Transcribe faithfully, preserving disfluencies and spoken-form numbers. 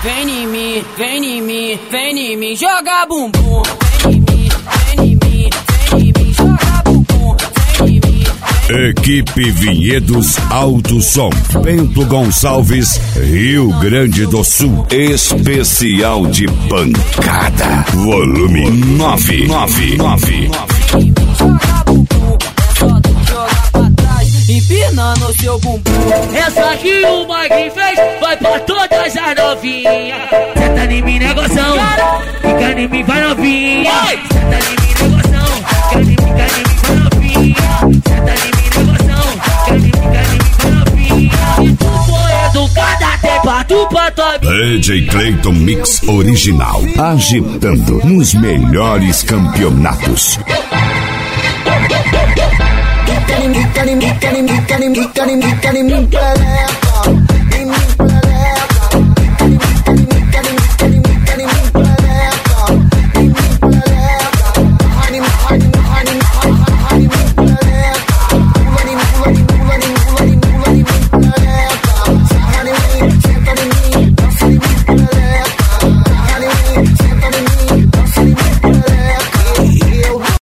vem em mim, vem em mim, vem em mim, joga bumbum. Vem em mim, vem em mim, vem em mim, joga bumbum. Vem em mim. Equipe Vinhedos Alto Som, Bento Gonçalves, Rio Grande do Sul. Especial de pancada. Volume nove nove nove. Empinando seu bumbum. Essa que o Mike fez vai pra todas as novinhas. Senta em mim, negocião, fica em mim, vai novinha. Senta em mim, negocião, fica em mim, fica em mim, vai novinha. Senta em mim, negocião, fica em mim, fica em mim, vai novinha. Se tu for educada, tem pato pra tua vida. D J Clayton Mix Original, agitando nos melhores campeonatos. Querem, querem, querem, querem, querem, querem, querem me pegar, me pegar.